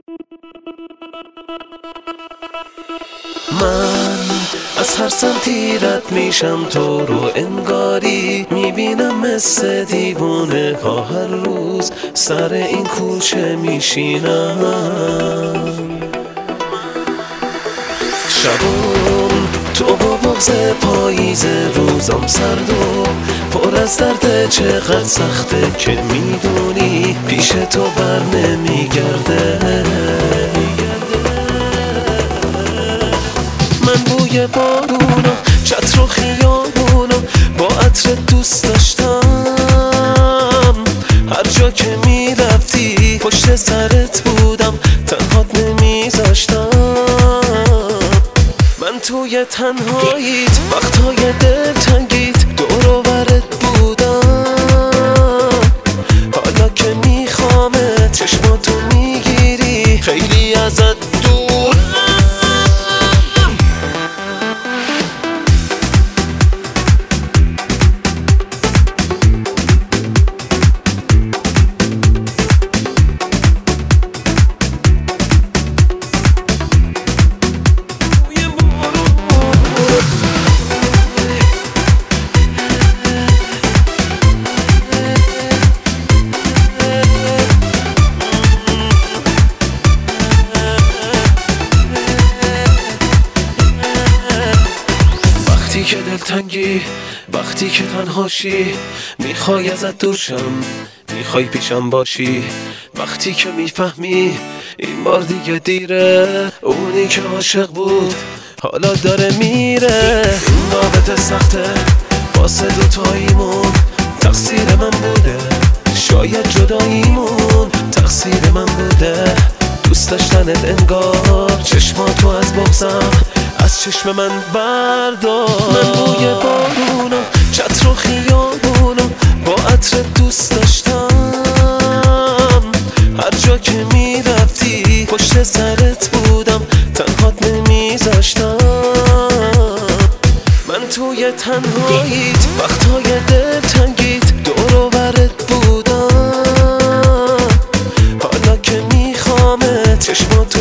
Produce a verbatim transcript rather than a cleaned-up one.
من از هر سمتی رد میشم تو رو انگاری میبینم مثل دیوونه ها هر روز سر این کوچه میشینم. شبون تو با بغض پاییز روزم سرد و پر از درد چقدر سخته که میدونی پیش تو بر نمیگرده. من بوی بارونو چتر و خیابونو با عطر دوست داشتم. هر جا که میرفتی پشت سرت بودم تنهات نمیذاشتم. من توی تنهاییت وقتهای دلتنگیت دور و برت بودم. حالا که میخوامت چشماتو میگیری خیلی ازت دور. وقتی که دلتنگی، وقتی که تنهاشی، میخوای ازت دور شم، میخوای پیشم باشی. وقتی که میفهمی این بار دیگه دیره، اونی که عاشق بود حالا داره میره. این رابطه سخته واسه دوتاییمون، تقصیر من بوده شاید جداییمون، تقصیر من بوده دوست داشتنت انگار چشماتو از بغضم از چشم من بردار. من بوی بارونو چتر و خیابونو با عطر دوست داشتم. هر جا که میرفتی پشت سرت بودم تنهات نمیذاشتم. من توی تنهاییت وقتهای دلتنگیت دور و برت بودم. حالا که میخوامت چشماتو